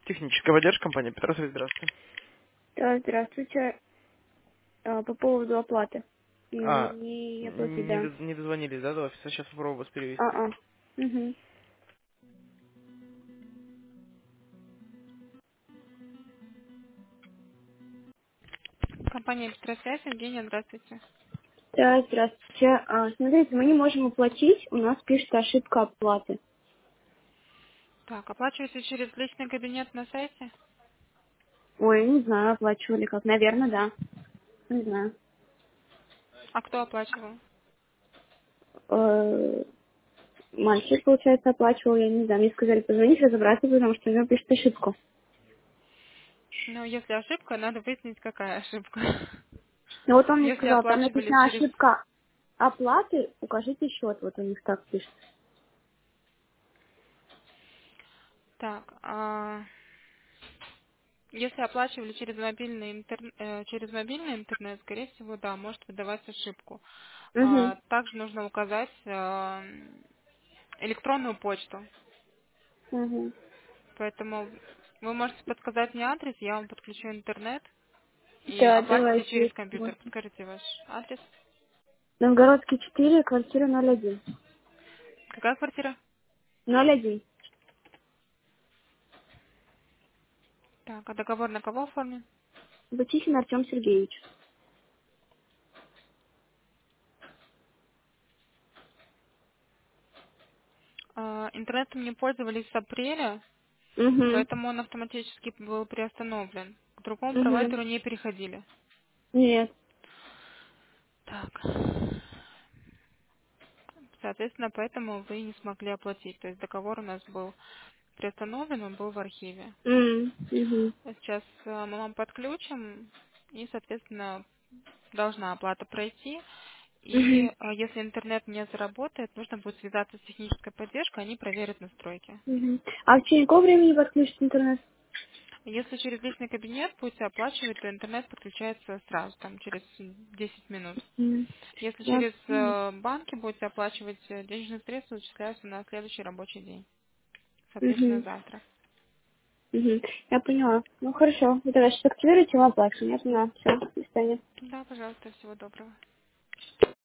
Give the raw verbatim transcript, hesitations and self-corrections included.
Техническая поддержка компании Петросович, здравствуйте. Да, здравствуйте. А, По поводу оплаты. А, Не оплатить, не, да. доз- не дозвонились, да, до офиса? Сейчас попробую вас перевести. А-а. Угу. Компания Электросвязь, Евгения, здравствуйте. Да, здравствуйте. А, смотрите, мы не можем оплатить, у нас пишет ошибка оплаты. Так, оплачиваете через личный кабинет на сайте? Ой, не знаю, оплачивали как. Наверное, да. Не знаю. А кто оплачивал? Э, Мальчик, получается, оплачивал, я не знаю. Мне сказали позвонить, разобраться, потому что у него пишет ошибку. Ну, если ошибка, надо выяснить, какая ошибка. Ну вот он мне Если сказал, там оплачивали написано через... ошибка оплаты, укажите счет. Вот у них так пишет. Так, а, если оплачивали через мобильный, интер- э, через мобильный интернет, скорее всего, да, может выдавать ошибку. Угу. А, также нужно указать а, электронную почту. Угу. Поэтому вы можете подсказать мне адрес, я вам подключу интернет и Да, оплатите через давайте. компьютер. Подскажите ваш адрес. Новгородский четыре, квартира ноль один. Какая квартира? Ноль один. Так, а договор на кого оформлен? Бутихин Артем Сергеевич. А, интернетом не пользовались с апреля, Угу. поэтому он автоматически был приостановлен. К другому Угу. провайдеру не переходили. Нет. Так. Соответственно, поэтому вы не смогли оплатить. То есть договор у нас был приостановлен, он был в архиве. М, Угу. А сейчас э, мы вам подключим, и, соответственно, должна оплата пройти. И Угу. э, если интернет не заработает, нужно будет связаться с технической поддержкой, они проверят настройки. Угу. А в течение какого времени подключится интернет? Если через личный кабинет будете оплачивать, то интернет подключается сразу, там, через десять минут. М, Если Я через поняла. э, банки будете оплачивать, э, денежные средства вычисляются на следующий рабочий день, соответственно, Угу. завтра. Угу. Я поняла. Ну хорошо. Вы тогда сейчас активируйте, мы оплатим. Я поняла. Все. До свидания. Да, пожалуйста, всего доброго.